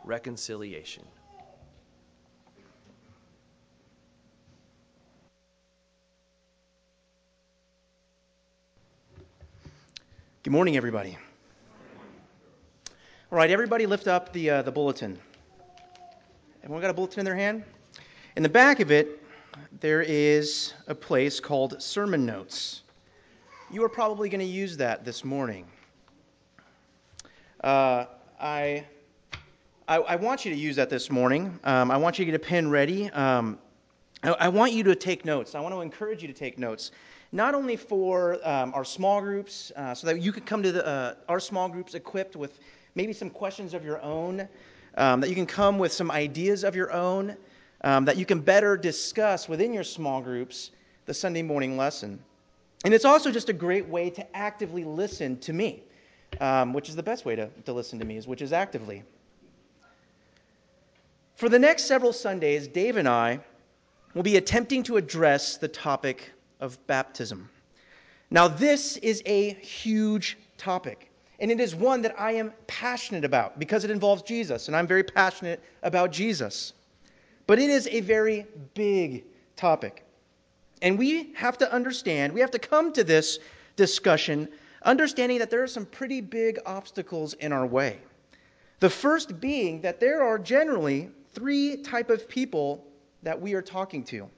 reconciliation. Good morning, everybody. All right, everybody lift up the bulletin. Everyone got a bulletin in their hand? In the back of it, there is a place called Sermon Notes. You are probably going to use that this morning. I want you to use that this morning. I want you to get a pen ready. I want you to take notes. I want to encourage you to take notes, not only for our small groups, so that you could come to our small groups equipped with maybe some questions of your own, that you can come with some ideas of your own, that you can better discuss within your small groups the Sunday morning lesson. And it's also just a great way to actively listen to me, which is the best way to listen to me, which is actively. For the next several Sundays, Dave and I will be attempting to address the topic of baptism. Now, this is a huge topic, and it is one that I am passionate about because it involves Jesus, and I'm very passionate about Jesus. But it is a very big topic, and we have to understand, we have to come to this discussion understanding that there are some pretty big obstacles in our way. The first being that there are generally three types of people that we are talking to.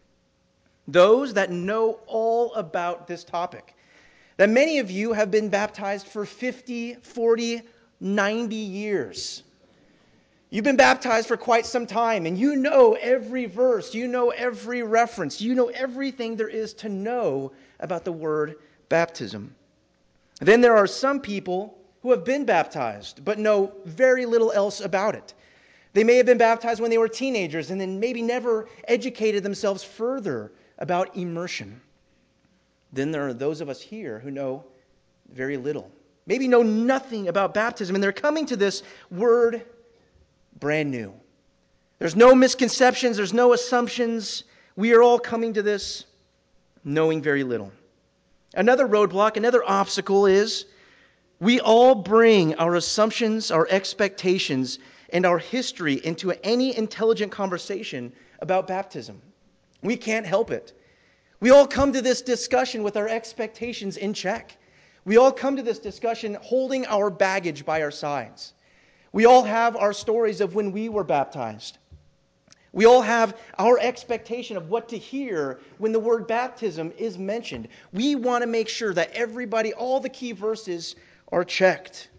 Those that know all about this topic. That many of you have been baptized for 50, 40, 90 years. You've been baptized for quite some time, and you know every verse, you know every reference, you know everything there is to know about the word baptism. Then there are some people who have been baptized, but know very little else about it. They may have been baptized when they were teenagers and then maybe never educated themselves further about immersion. Then there are those of us here who know very little, maybe know nothing about baptism, and they're coming to this word brand new. There's no misconceptions, there's no assumptions. We are all coming to this knowing very little. Another roadblock, another obstacle is we all bring our assumptions, our expectations, and our history into any intelligent conversation about baptism. We can't help it. We all come to this discussion with our expectations in check. We all come to this discussion holding our baggage by our sides. We all have our stories of when we were baptized. We all have our expectation of what to hear when the word baptism is mentioned. We want to make sure that everybody, all the key verses are checked.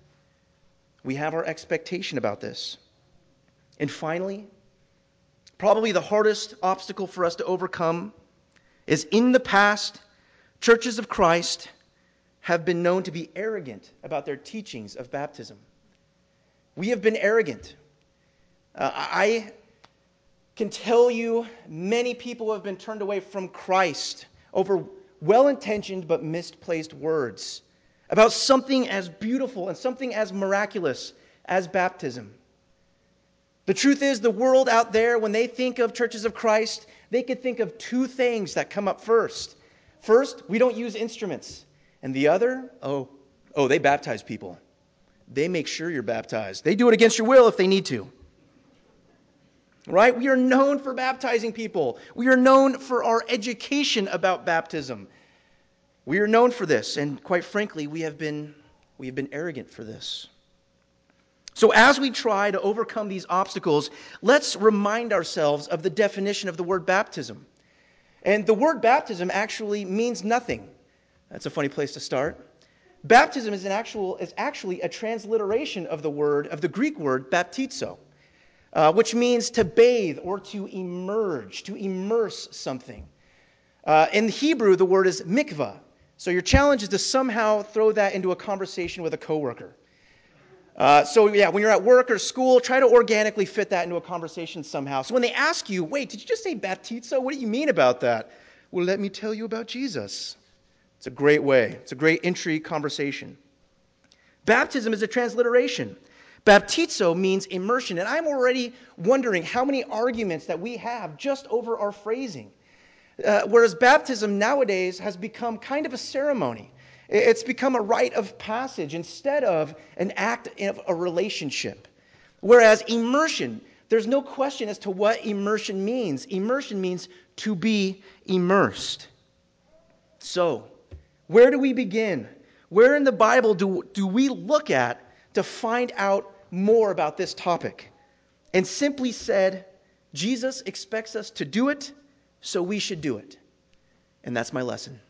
We have our expectation about this. And finally, probably the hardest obstacle for us to overcome is in the past, churches of Christ have been known to be arrogant about their teachings of baptism. We have been arrogant. I can tell you many people have been turned away from Christ over well-intentioned but misplaced words about something as beautiful and something as miraculous as baptism. The truth is, the world out there, when they think of churches of Christ, they could think of two things that come up first. First, we don't use instruments. And the other, they baptize people. They make sure you're baptized. They do it against your will if they need to. Right? We are known for baptizing people. We are known for our education about baptism. We are known for this, and quite frankly, we have been arrogant for this. So as we try to overcome these obstacles, let's remind ourselves of the definition of the word baptism. And the word baptism actually means nothing. That's a funny place to start. Baptism is actually a transliteration of the Greek word baptizo, which means to bathe or to immerse, to immerse something. In Hebrew, the word is mikvah. So your challenge is to somehow throw that into a conversation with a coworker. When you're at work or school, try to organically fit that into a conversation somehow. So when they ask you, wait, did you just say baptizo? What do you mean about that? Well, let me tell you about Jesus. It's a great way. It's a great entry conversation. Baptism is a transliteration. Baptizo means immersion. And I'm already wondering how many arguments that we have just over our phrasing. Whereas baptism nowadays has become kind of a ceremony. It's become a rite of passage instead of an act of a relationship. Whereas immersion, there's no question as to what immersion means. Immersion means to be immersed. So, where do we begin? Where in the Bible do we look at to find out more about this topic? And simply said, Jesus expects us to do it, so we should do it. And that's my lesson.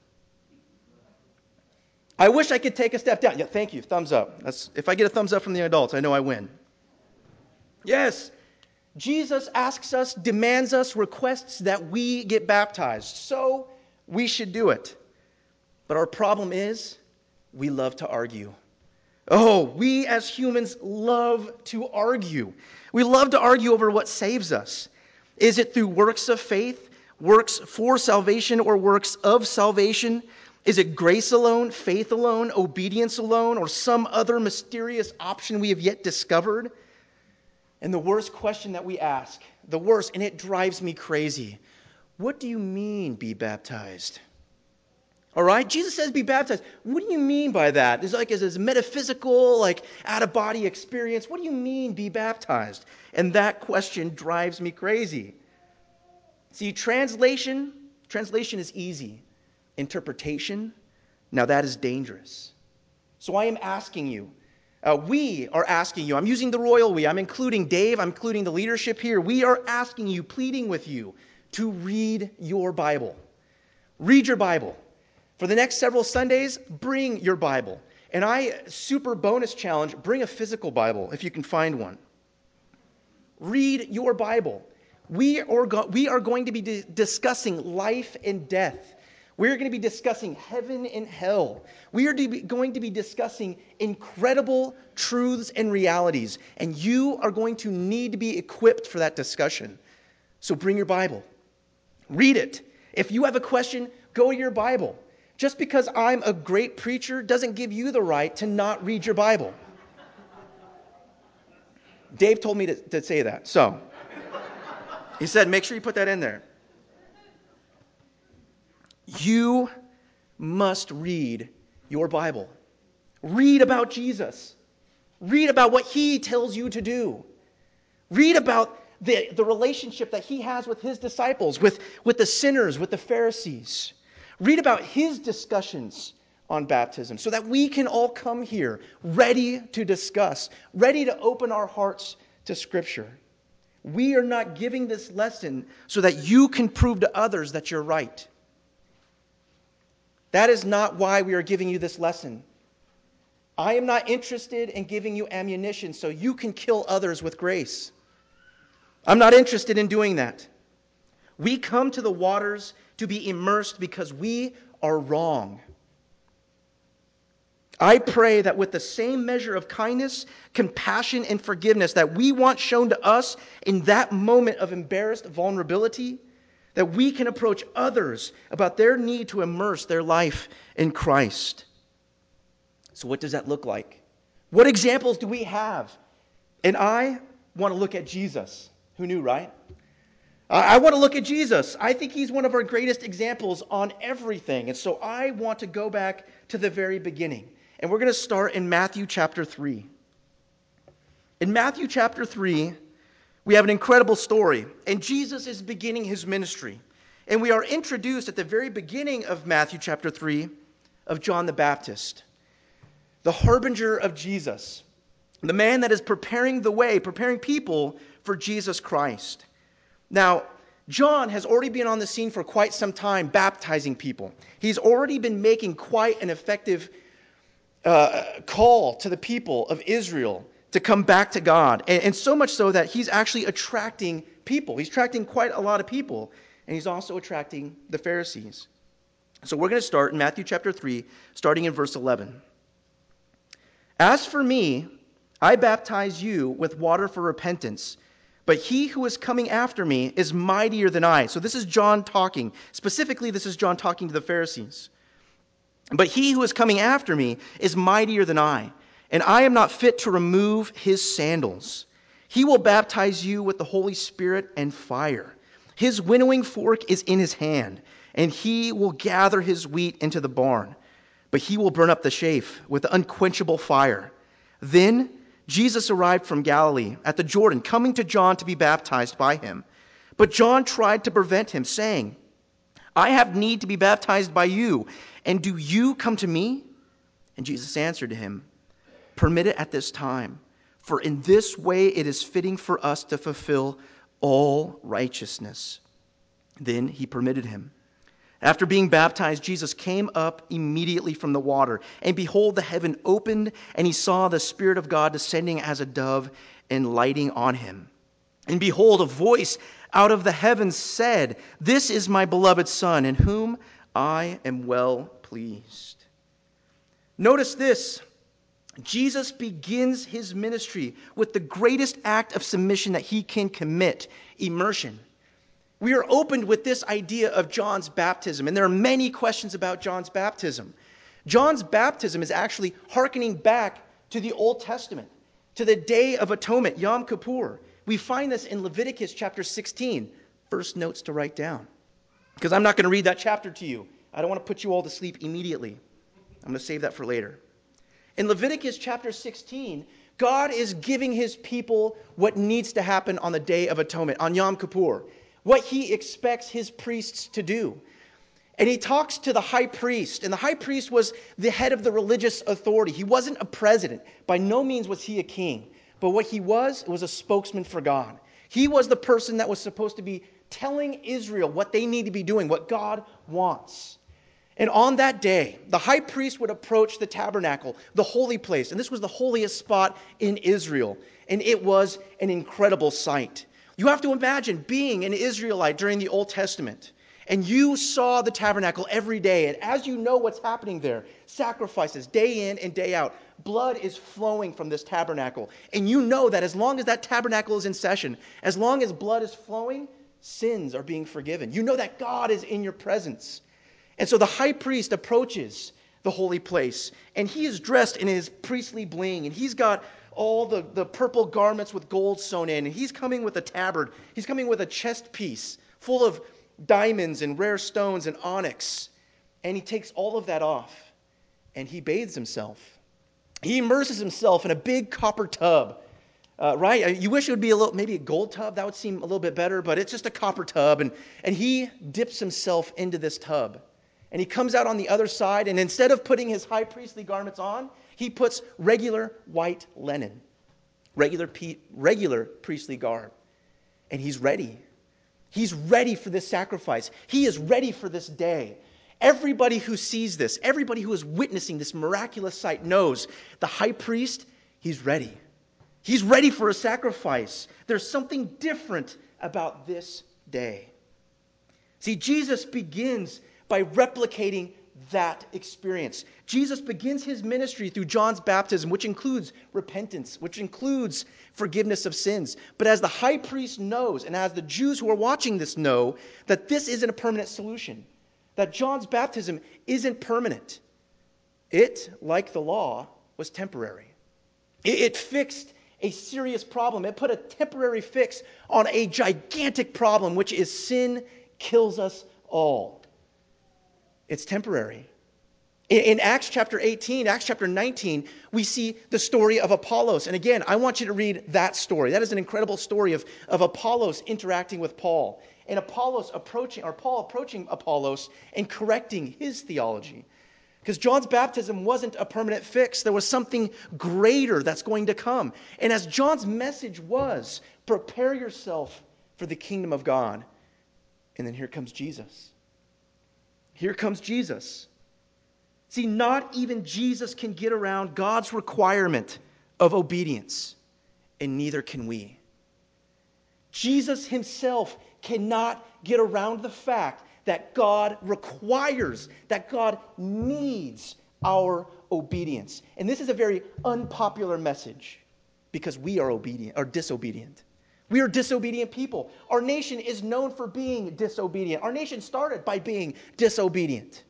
I wish I could take a step down. Yeah, thank you. Thumbs up. If I get a thumbs up from the adults, I know I win. Yes, Jesus asks us, demands us, requests that we get baptized. So we should do it. But our problem is, we love to argue. Oh, we as humans love to argue. We love to argue over what saves us. Is it through works of faith, works for salvation, or works of salvation? Is it grace alone, faith alone, obedience alone, or some other mysterious option we have yet discovered? And the worst question that we ask, the worst, and it drives me crazy, what do you mean, be baptized? All right, Jesus says be baptized. What do you mean by that? Is it metaphysical, like out-of-body experience? What do you mean be baptized? And that question drives me crazy. See, translation is easy. Interpretation, now that is dangerous. So I am asking you, we are asking you, I'm using the royal we, I'm including Dave, I'm including the leadership here. We are asking you, pleading with you, to read your Bible. Read your Bible. For the next several Sundays, bring your Bible. And super bonus challenge, bring a physical Bible if you can find one. Read your Bible. We are going to be discussing life and death. We're going to be discussing heaven and hell. We are going to be discussing incredible truths and realities. And you are going to need to be equipped for that discussion. So bring your Bible. Read it. If you have a question, go to your Bible. Just because I'm a great preacher doesn't give you the right to not read your Bible. Dave told me to say that. So he said, make sure you put that in there. You must read your Bible. Read about Jesus. Read about what he tells you to do. Read about the relationship that he has with his disciples, with the sinners, with the Pharisees. Read about his discussions on baptism so that we can all come here ready to discuss, ready to open our hearts to Scripture. We are not giving this lesson so that you can prove to others that you're right. That is not why we are giving you this lesson. I am not interested in giving you ammunition so you can kill others with grace. I'm not interested in doing that. We come to the waters to be immersed because we are wrong. I pray that with the same measure of kindness, compassion, and forgiveness that we want shown to us in that moment of embarrassed vulnerability, that we can approach others about their need to immerse their life in Christ. So what does that look like? What examples do we have? And I want to look at Jesus. Who knew, right? I want to look at Jesus. I think he's one of our greatest examples on everything. And so I want to go back to the very beginning. And we're going to start in Matthew chapter 3. In Matthew chapter 3, we have an incredible story. And Jesus is beginning his ministry. And we are introduced at the very beginning of Matthew chapter 3 of John the Baptist, the harbinger of Jesus, the man that is preparing the way, preparing people for Jesus Christ. Now, John has already been on the scene for quite some time, baptizing people. He's already been making quite an effective call to the people of Israel to come back to God. And so much so that he's actually attracting people. He's attracting quite a lot of people. And he's also attracting the Pharisees. So we're going to start in Matthew chapter 3, starting in verse 11. As for me, I baptize you with water for repentance. But he who is coming after me is mightier than I. So this is John talking. Specifically, this is John talking to the Pharisees. But he who is coming after me is mightier than I, and I am not fit to remove his sandals. He will baptize you with the Holy Spirit and fire. His winnowing fork is in his hand, and he will gather his wheat into the barn. But he will burn up the chaff with unquenchable fire. Then Jesus arrived from Galilee at the Jordan, coming to John to be baptized by him. But John tried to prevent him, saying, I have need to be baptized by you, and do you come to me? And Jesus answered him, Permit it at this time, for in this way it is fitting for us to fulfill all righteousness. Then he permitted him. After being baptized, Jesus came up immediately from the water, and behold, the heaven opened, and he saw the Spirit of God descending as a dove and lighting on him. And behold, a voice out of the heavens said, This is my beloved Son, in whom I am well pleased. Notice this. Jesus begins his ministry with the greatest act of submission that he can commit, immersion. We are opened with this idea of John's baptism, and there are many questions about John's baptism. John's baptism is actually hearkening back to the Old Testament, to the Day of Atonement, Yom Kippur. We find this in Leviticus chapter 16. First notes to write down, because I'm not going to read that chapter to you. I don't want to put you all to sleep immediately. I'm going to save that for later. In Leviticus chapter 16, God is giving his people what needs to happen on the Day of Atonement, on Yom Kippur, what he expects his priests to do. And he talks to the high priest, and the high priest was the head of the religious authority. He wasn't a president. By no means was he a king. But what he was a spokesman for God. He was the person that was supposed to be telling Israel what they need to be doing, what God wants. And on that day, the high priest would approach the tabernacle, the holy place. And this was the holiest spot in Israel. And it was an incredible sight. You have to imagine being an Israelite during the Old Testament. And you saw the tabernacle every day. And as you know what's happening there, sacrifices day in and day out. Blood is flowing from this tabernacle. And you know that as long as that tabernacle is in session, as long as blood is flowing, sins are being forgiven. You know that God is in your presence. And so the high priest approaches the holy place, and he is dressed in his priestly bling, and he's got all the purple garments with gold sewn in, and he's coming with a tabard. He's coming with a chest piece full of diamonds and rare stones and onyx. And he takes all of that off, and he bathes himself. He immerses himself in a big copper tub. Right? You wish it would be maybe a gold tub. That would seem a little bit better, but it's just a copper tub. And he dips himself into this tub. And he comes out on the other side, and instead of putting his high priestly garments on, he puts regular white linen, regular priestly garb. And he's ready. He's ready for this sacrifice. He is ready for this day. Everybody who sees this, everybody who is witnessing this miraculous sight knows the high priest, he's ready. He's ready for a sacrifice. There's something different about this day. See, Jesus begins by replicating that experience. Jesus begins his ministry through John's baptism, which includes repentance, which includes forgiveness of sins. But as the high priest knows, and as the Jews who are watching this know, that this isn't a permanent solution, that John's baptism isn't permanent. It, like the law, was temporary. It fixed a serious problem. It put a temporary fix on a gigantic problem, which is sin kills us all. It's temporary. In Acts chapter 18, Acts chapter 19, we see the story of Apollos. And again, I want you to read that story. That is an incredible story of Apollos interacting with Paul. And Paul approaching Apollos and correcting his theology. Because John's baptism wasn't a permanent fix. There was something greater that's going to come. And as John's message was, prepare yourself for the kingdom of God. And then here comes Jesus. Here comes Jesus. See, not even Jesus can get around God's requirement of obedience, and neither can we. Jesus himself cannot get around the fact that God requires, that God needs our obedience. And this is a very unpopular message because we are disobedient. We are disobedient people. Our nation is known for being disobedient. Our nation started by being disobedient.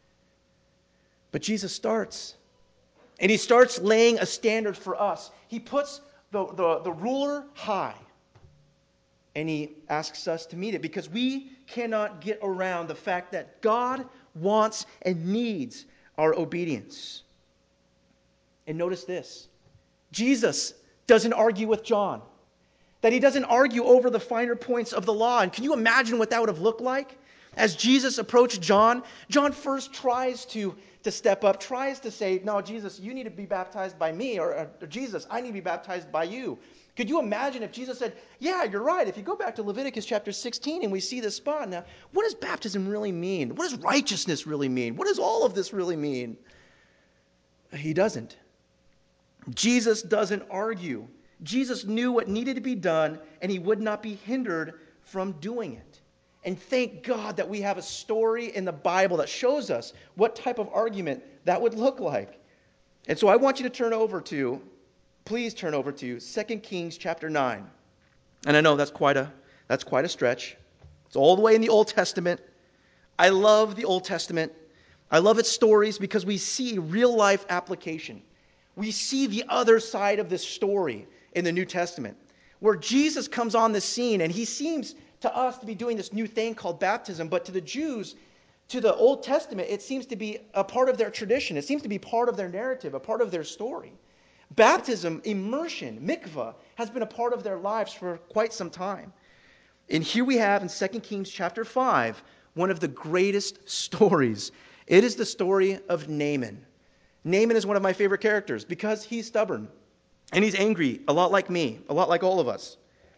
But Jesus starts. And he starts laying a standard for us. He puts the ruler high. And he asks us to meet it because we cannot get around the fact that God wants and needs our obedience. And notice this. Jesus doesn't argue with John, that he doesn't argue over the finer points of the law. And can you imagine what that would have looked like? As Jesus approached John, John first tries to step up, tries to say, no, Jesus, you need to be baptized by me, or Jesus, I need to be baptized by you. Could you imagine if Jesus said, yeah, you're right. If you go back to Leviticus chapter 16 and we see this spot now, what does baptism really mean? What does righteousness really mean? What does all of this really mean? He doesn't. Jesus doesn't argue. Jesus knew what needed to be done, and he would not be hindered from doing it. And thank God that we have a story in the Bible that shows us what type of argument that would look like. And so I want you to please turn over to 2 Kings chapter 9. And I know that's quite a stretch. It's all the way in the Old Testament. I love the Old Testament. I love its stories because we see real life application. We see the other side of this story in the New Testament, where Jesus comes on the scene and he seems to us to be doing this new thing called baptism, but to the Jews, to the Old Testament, it seems to be a part of their tradition. It seems to be part of their narrative, a part of their story. Baptism, immersion, mikvah, has been a part of their lives for quite some time. And here we have in 2 Kings chapter 5, one of the greatest stories. It is the story of Naaman. Naaman is one of my favorite characters because he's stubborn and he's angry, a lot like me, a lot like all of us.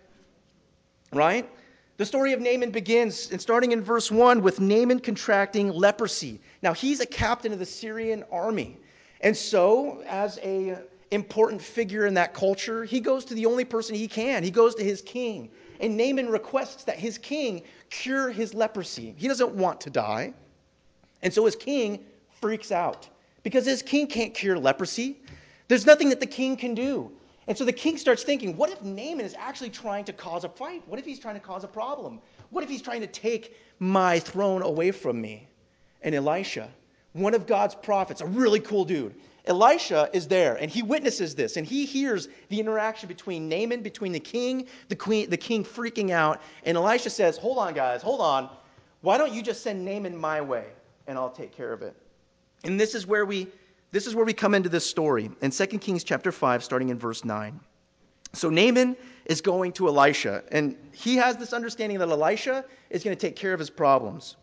Right? The story of Naaman begins, and starting in verse 1, with Naaman contracting leprosy. Now, he's a captain of the Syrian army. And so, as an important figure in that culture, he goes to the only person he can. He goes to his king. And Naaman requests that his king cure his leprosy. He doesn't want to die. And so his king freaks out because his king can't cure leprosy. There's nothing that the king can do. And so the king starts thinking, what if Naaman is actually trying to cause a fight? What if he's trying to cause a problem? What if he's trying to take my throne away from me? And Elisha, one of God's prophets, a really cool dude, Elisha is there, and he witnesses this, and he hears the interaction between Naaman, between the king freaking out, and Elisha says, hold on, guys, hold on. Why don't you just send Naaman my way, and I'll take care of it? And this is where we come into this story in 2 Kings chapter 5, starting in verse 9. So Naaman is going to Elisha, and he has this understanding that Elisha is going to take care of his problems.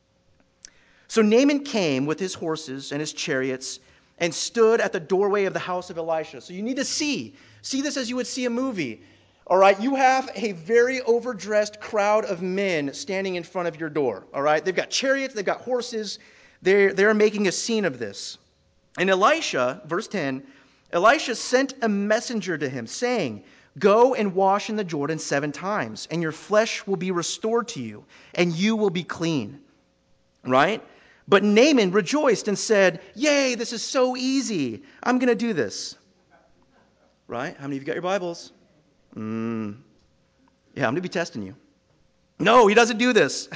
So Naaman came with his horses and his chariots and stood at the doorway of the house of Elisha. So you need to see this as you would see a movie. All right, you have a very overdressed crowd of men standing in front of your door. All right, they've got chariots, they've got horses. They're making a scene of this. And Elisha, verse 10, Elisha sent a messenger to him, saying, go and wash in the Jordan 7 times, and your flesh will be restored to you, and you will be clean. Right? But Naaman rejoiced and said, yay, this is so easy. I'm going to do this. Right? How many of you got your Bibles? Yeah, I'm going to be testing you. No, he doesn't do this.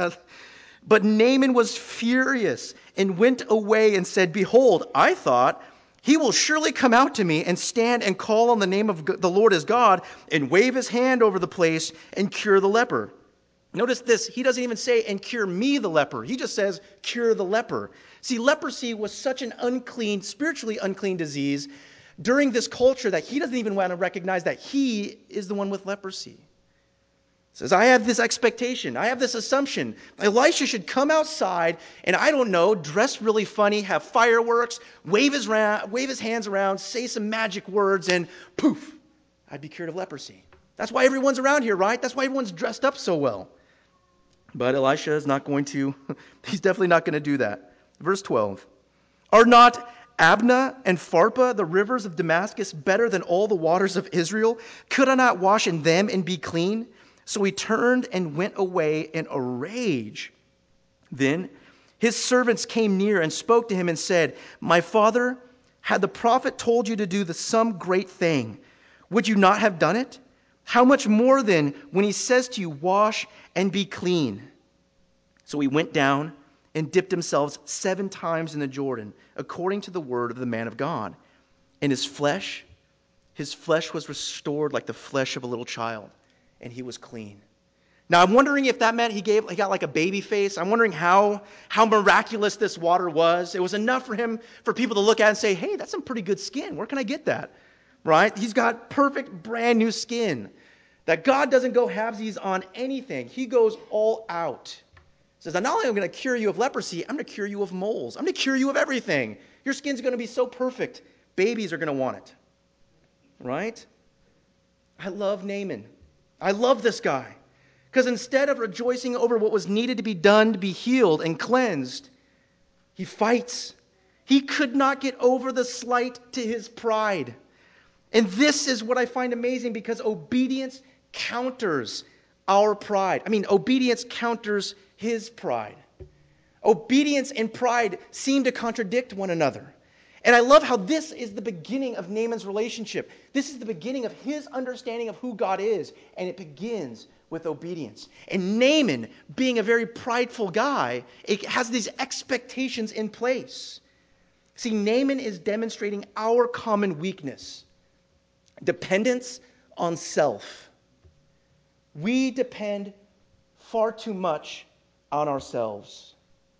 But Naaman was furious and went away and said, behold, I thought he will surely come out to me and stand and call on the name of the Lord his God and wave his hand over the place and cure the leper. Notice this, he doesn't even say, and cure me the leper. He just says, cure the leper. See, leprosy was such an unclean, spiritually unclean disease during this culture that he doesn't even want to recognize that he is the one with leprosy. He says, I have this expectation, I have this assumption. Elisha should come outside and, I don't know, dress really funny, have fireworks, wave his hands around, say some magic words, and poof, I'd be cured of leprosy. That's why everyone's around here, right? That's why everyone's dressed up so well. But Elisha is not going to, he's definitely not going to do that. Verse 12, are not Abna and Pharpah, the rivers of Damascus, better than all the waters of Israel? Could I not wash in them and be clean? So he turned and went away in a rage. Then his servants came near and spoke to him and said, my father, had the prophet told you to do some great thing, would you not have done it? How much more then when he says to you, wash and be clean? So he went down and dipped himself 7 times in the Jordan, according to the word of the man of God. And his flesh was restored like the flesh of a little child, and he was clean. Now I'm wondering if that meant he got like a baby face. I'm wondering how miraculous this water was. It was enough for people to look at and say, hey, that's some pretty good skin. Where can I get that? right? He's got perfect brand new skin. That God doesn't go halvesies on anything. He goes all out. He says, not only am I going to cure you of leprosy, I'm going to cure you of moles. I'm going to cure you of everything. Your skin's going to be so perfect. Babies are going to want it. Right? I love Naaman. I love this guy. Because instead of rejoicing over what was needed to be done to be healed and cleansed, he fights. He could not get over the slight to his pride. And this is what I find amazing, because obedience counters our pride. Obedience counters his pride. Obedience and pride seem to contradict one another. And I love how this is the beginning of Naaman's relationship. This is the beginning of his understanding of who God is. And it begins with obedience. And Naaman, being a very prideful guy, it has these expectations in place. See, Naaman is demonstrating our common weakness. Dependence on self. We depend far too much on ourselves.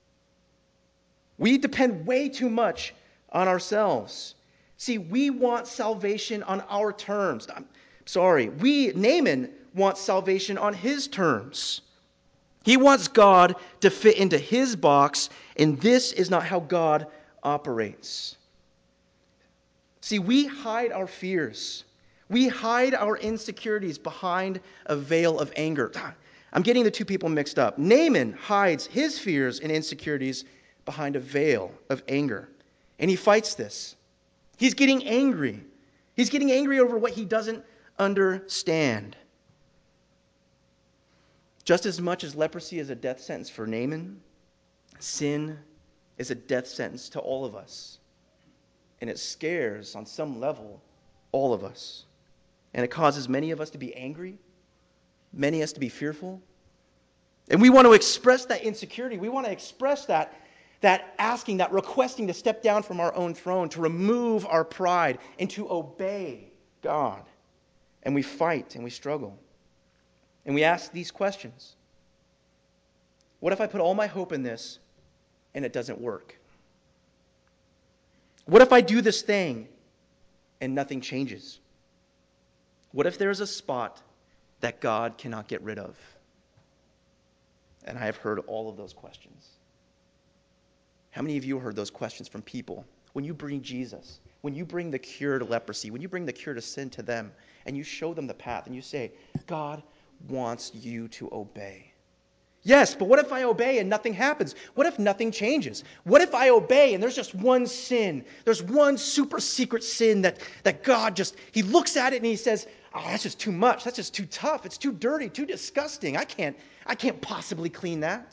We depend way too much on ourselves. See, we want salvation on our terms. Naaman wants salvation on his terms. He wants God to fit into his box, and this is not how God operates. See, we hide our fears. We hide our insecurities behind a veil of anger. I'm getting the two people mixed up. Naaman hides his fears and insecurities behind a veil of anger. And he fights this. He's getting angry. He's getting angry over what he doesn't understand. Just as much as leprosy is a death sentence for Naaman, sin is a death sentence to all of us. And it scares, on some level, all of us. And it causes many of us to be angry, many of us to be fearful. And we want to express that insecurity. We want to express that asking, that requesting to step down from our own throne, to remove our pride, and to obey God. And we fight and we struggle. And we ask these questions. What if I put all my hope in this and it doesn't work? What if I do this thing and nothing changes? What if there's a spot that God cannot get rid of? And I have heard all of those questions. How many of you heard those questions from people? When you bring Jesus, when you bring the cure to leprosy, when you bring the cure to sin to them, and you show them the path, and you say, God wants you to obey. Yes, but what if I obey and nothing happens? What if nothing changes? What if I obey and there's just one sin? There's one super secret sin that God he looks at it and he says, oh, that's just too much. That's just too tough. It's too dirty, too disgusting. I can't possibly clean that.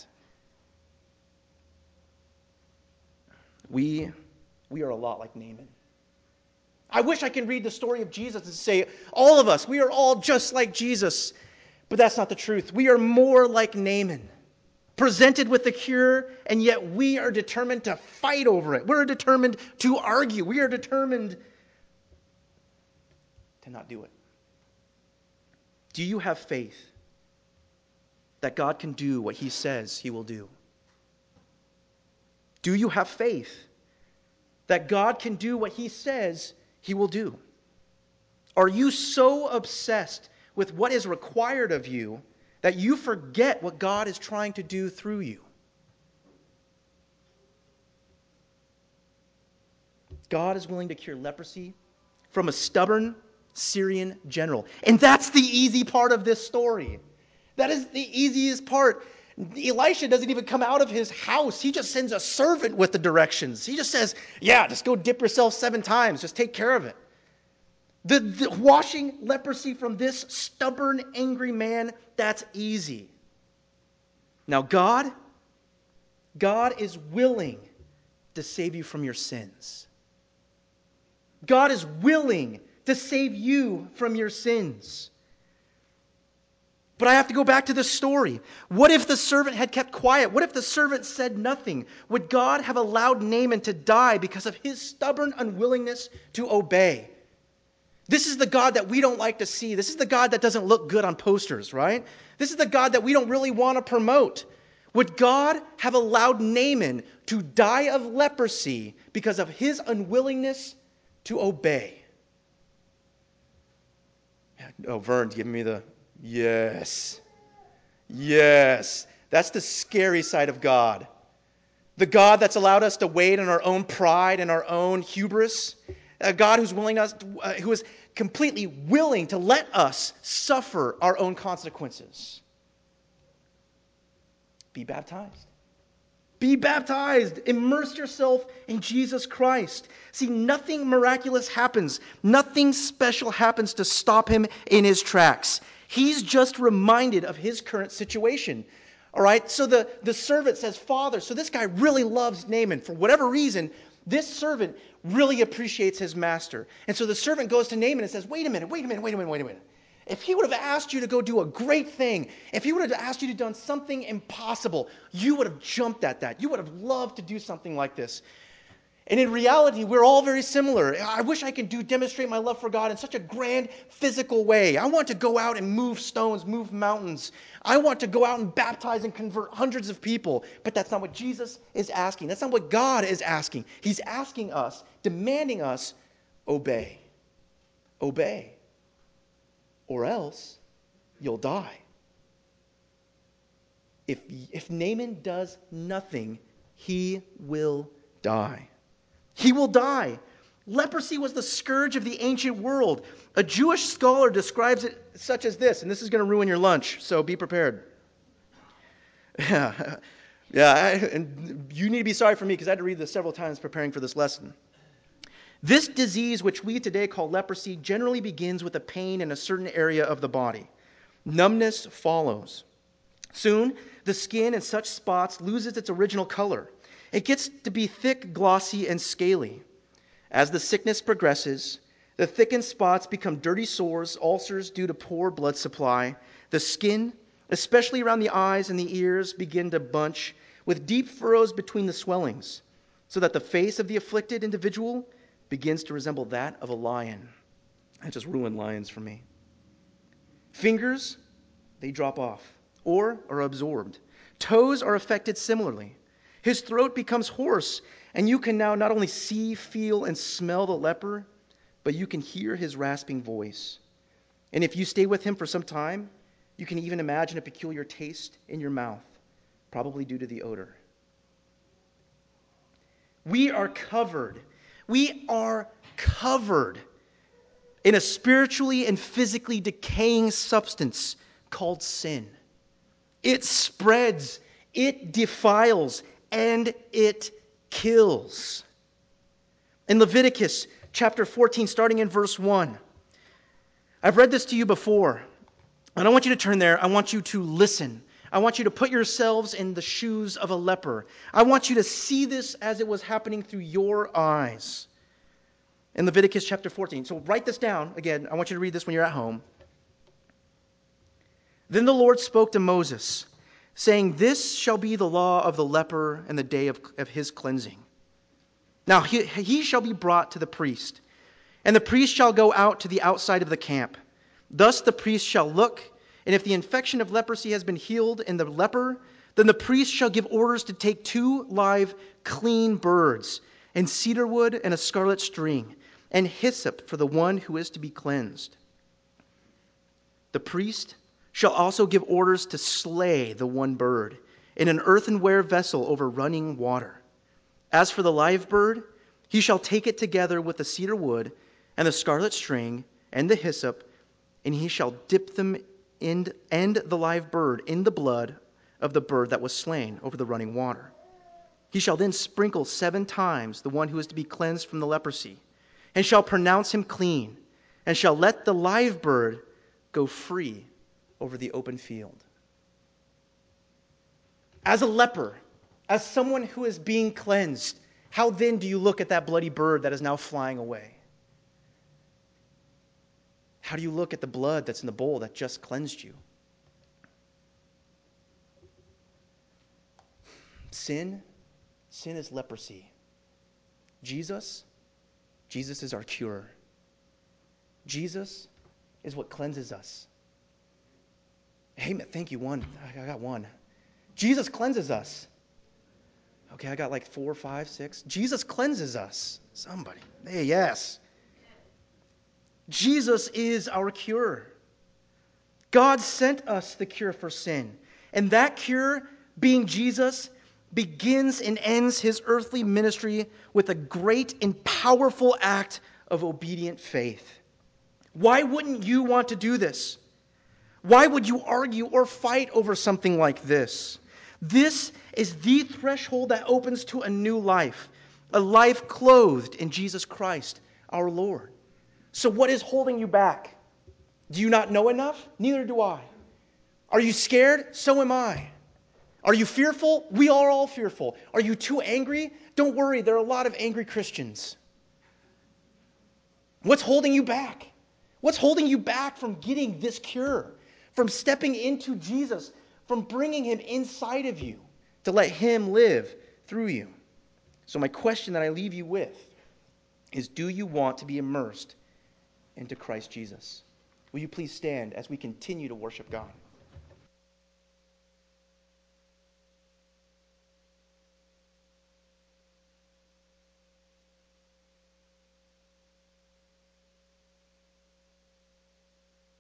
We are a lot like Naaman. I wish I could read the story of Jesus and say, all of us, we are all just like Jesus. But that's not the truth. We are more like Naaman, presented with the cure, and yet we are determined to fight over it. We're determined to argue. We are determined to not do it. Do you have faith that God can do what he says he will do? Do you have faith that God can do what he says he will do? Are you so obsessed with what is required of you that you forget what God is trying to do through you? God is willing to cure leprosy from a stubborn Syrian general. And that's the easy part of this story. That is the easiest part. Elisha doesn't even come out of his house. He just sends a servant with the directions. He just says, just go dip yourself 7 times. Just take care of it. The washing leprosy from this stubborn, angry man, that's easy. Now God is willing to save you from your sins. God is willing to save you from your sins. But I have to go back to the story. What if the servant had kept quiet? What if the servant said nothing? Would God have allowed Naaman to die because of his stubborn unwillingness to obey? This is the God that we don't like to see. This is the God that doesn't look good on posters, right? This is the God that we don't really want to promote. Would God have allowed Naaman to die of leprosy because of his unwillingness to obey? Oh, Vern's giving me the yes. Yes. That's the scary side of God. The God that's allowed us to wade in our own pride and our own hubris. A God who is completely willing to let us suffer our own consequences. Be baptized. Be baptized. Immerse yourself in Jesus Christ. See, nothing miraculous happens. Nothing special happens to stop him in his tracks. He's just reminded of his current situation. All right? So the servant says, Father, so this guy really loves Naaman. For whatever reason, this servant really appreciates his master. And so the servant goes to Naaman and says, wait a minute. If he would have asked you to go do a great thing, if he would have asked you to do something impossible, you would have jumped at that. You would have loved to do something like this. And in reality, we're all very similar. I wish I could demonstrate my love for God in such a grand physical way. I want to go out and move stones, move mountains. I want to go out and baptize and convert hundreds of people. But that's not what Jesus is asking. That's not what God is asking. He's asking us, demanding us, obey. Obey. Or else you'll die. If Naaman does nothing, he will die. He will die. Leprosy was the scourge of the ancient world. A Jewish scholar describes it such as this, and this is going to ruin your lunch, so be prepared. And you need to be sorry for me because I had to read this several times preparing for this lesson. This disease, which we today call leprosy, generally begins with a pain in a certain area of the body. Numbness follows. Soon, the skin in such spots loses its original color. It gets to be thick, glossy, and scaly. As the sickness progresses, the thickened spots become dirty sores, ulcers due to poor blood supply. The skin, especially around the eyes and the ears, begin to bunch with deep furrows between the swellings, so that the face of the afflicted individual begins to resemble that of a lion. That just ruined lions for me. Fingers, they drop off or are absorbed. Toes are affected similarly. His throat becomes hoarse, and you can now not only see, feel, and smell the leper, but you can hear his rasping voice. And if you stay with him for some time, you can even imagine a peculiar taste in your mouth, probably due to the odor. We are covered in a spiritually and physically decaying substance called sin. It spreads, it defiles, and it kills. In Leviticus chapter 14, starting in verse 1, I've read this to you before. I don't want you to turn there. I want you to listen. I want you to put yourselves in the shoes of a leper. I want you to see this as it was happening through your eyes. In Leviticus chapter 14. So write this down. Again, I want you to read this when you're at home. Then the Lord spoke to Moses, saying, "This shall be the law of the leper in the day of his cleansing. Now he shall be brought to the priest, and the priest shall go out to the outside of the camp. Thus the priest shall look, and if the infection of leprosy has been healed in the leper, then the priest shall give orders to take 2 live, clean birds, and cedar wood and a scarlet string, and hyssop for the one who is to be cleansed. The priest shall also give orders to slay the one bird in an earthenware vessel over running water. As for the live bird, he shall take it together with the cedar wood and the scarlet string and the hyssop, and he shall dip them and the live bird in the blood of the bird that was slain over the running water. He shall then sprinkle 7 times the one who is to be cleansed from the leprosy, and shall pronounce him clean, and shall let the live bird go free over the open field." As a leper, as someone who is being cleansed, how then do you look at that bloody bird that is now flying away? How do you look at the blood that's in the bowl that just cleansed you? Sin is leprosy. Jesus is our cure. Jesus is what cleanses us. Amen. Thank you. I got one. Jesus cleanses us. Okay, I got like 4, 5, 6. Jesus cleanses us. Somebody. Hey, yes. Jesus is our cure. God sent us the cure for sin, and that cure, being Jesus, begins and ends his earthly ministry with a great and powerful act of obedient faith. Why wouldn't you want to do this? Why would you argue or fight over something like this? This is the threshold that opens to a new life, a life clothed in Jesus Christ, our Lord. So what is holding you back? Do you not know enough? Neither do I. Are you scared? So am I. Are you fearful? We are all fearful. Are you too angry? Don't worry, there are a lot of angry Christians. What's holding you back? What's holding you back from getting this cure? From stepping into Jesus, from bringing him inside of you to let him live through you? So my question that I leave you with is, do you want to be immersed into Christ Jesus? Will you please stand as we continue to worship God?